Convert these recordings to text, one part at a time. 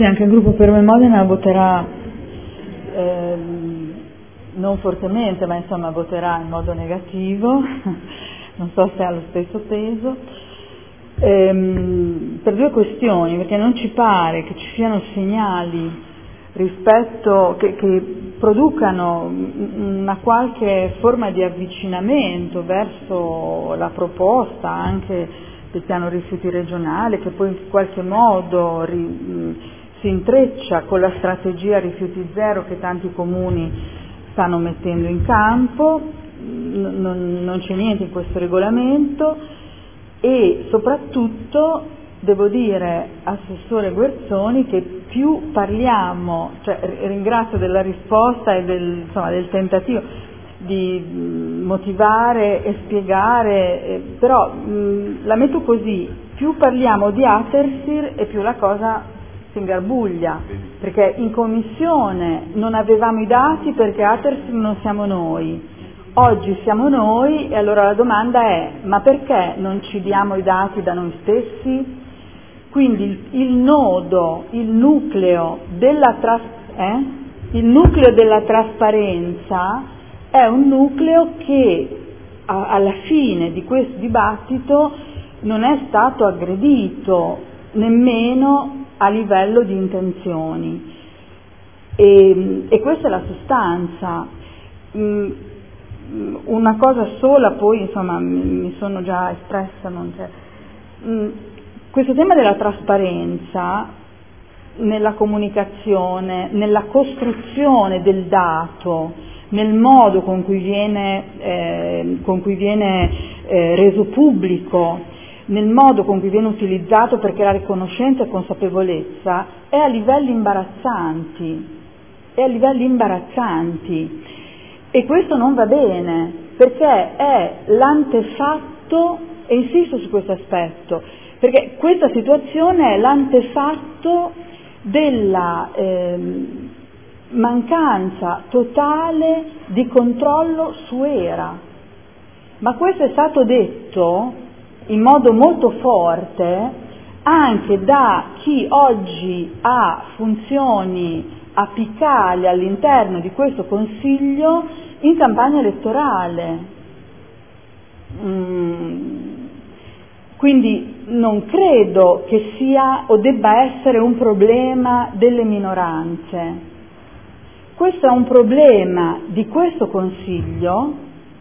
Sì, anche il gruppo Per Me Modena voterà non fortemente, ma insomma voterà in modo negativo, non so se ha lo stesso peso, per due questioni, perché non ci pare che ci siano segnali rispetto che producano una qualche forma di avvicinamento verso la proposta anche del piano rifiuti regionale, che poi in qualche modo si intreccia con la strategia rifiuti zero che tanti comuni stanno mettendo in campo. Non c'è niente in questo regolamento e soprattutto devo dire, Assessore Guerzoni, che più parliamo, cioè ringrazio della risposta e del tentativo di motivare e spiegare, però la metto così: più parliamo di Atersir e più la cosa si ingarbuglia, perché in commissione non avevamo i dati perché Atersir non siamo noi, oggi siamo noi e allora la domanda è: ma perché non ci diamo i dati da noi stessi? Quindi il nucleo della trasparenza è un nucleo che alla fine di questo dibattito non è stato aggredito nemmeno a livello di intenzioni, e questa è la sostanza. Una cosa sola, poi insomma mi sono già espressa, non c'è. Questo tema della trasparenza nella comunicazione, nella costruzione del dato, nel modo con cui viene reso pubblico, nel modo con cui viene utilizzato per creare conoscenza e consapevolezza, è a livelli imbarazzanti, e questo non va bene, perché è l'antefatto, e insisto su questo aspetto, perché questa situazione è l'antefatto della mancanza totale di controllo su ERA. Ma questo è stato detto in modo molto forte anche da chi oggi ha funzioni apicali all'interno di questo Consiglio in campagna elettorale. Quindi non credo che sia o debba essere un problema delle minoranze. Questo è un problema di questo Consiglio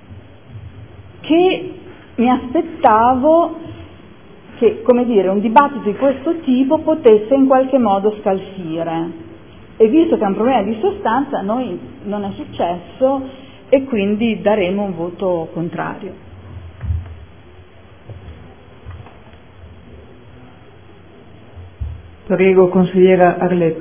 che mi aspettavo che, come dire, un dibattito di questo tipo potesse in qualche modo scalfire. E visto che è un problema di sostanza, a noi non è successo e quindi daremo un voto contrario. Prego, consigliera Arletto.